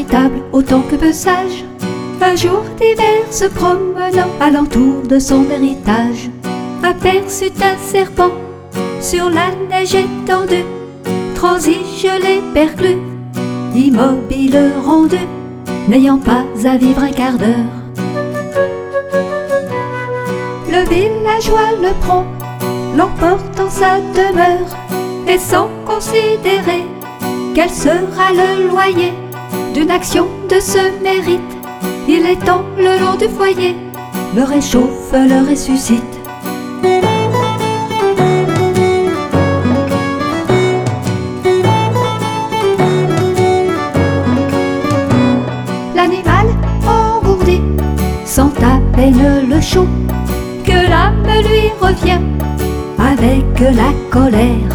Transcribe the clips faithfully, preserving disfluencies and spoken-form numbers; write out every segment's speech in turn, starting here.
charitable autant que peu sage. Un jour d'hiver se promenant alentour de son héritage, aperçut un serpent sur la neige étendue, transige les perclus, immobile rendu, n'ayant pas à vivre un quart d'heure. Le villageois le prend, l'emporte en sa demeure, et sans considérer quel sera le loyer d'une action de ce mérite, il étend le long du foyer, le réchauffe, le ressuscite. L'animal engourdi sent à peine le chaud, que l'âme lui revient avec la colère.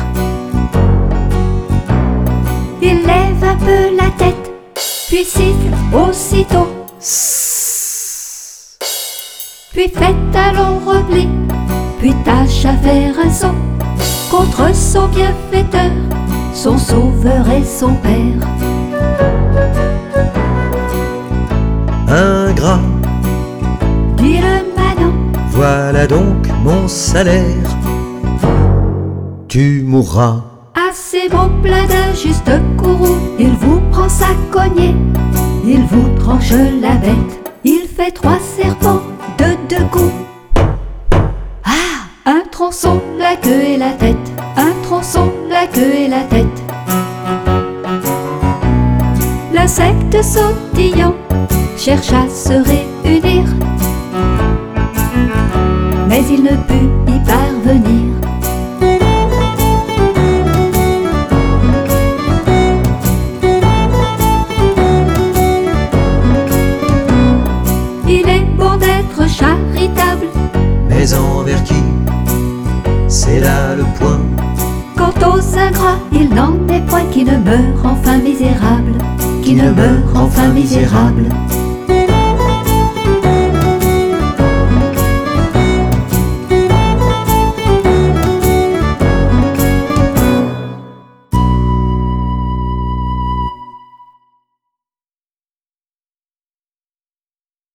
Il lève un peu la tête, puis siffle aussitôt, puis fait un long repli, puis tâche à faire un saut contre son bienfaiteur, son sauveur et son père. Ingrat, Dit le manant, voilà donc mon salaire. Tu mourras. à ces mots pleins d'un juste courroux, il vous prend sa cognée, il vous tranche la bête, il fait trois serpents de deux coups. Ah! Un tronçon, la queue et la tête, un tronçon, la queue et la tête. L'insecte sautillant cherche à se réunir, mais il ne put y parvenir. Il est bon d'être charitable, Mais envers qui? C'est là le point. quant aux ingrats, il n'en est point qui ne meurt enfin misérable, qui ne meurt enfin misérable.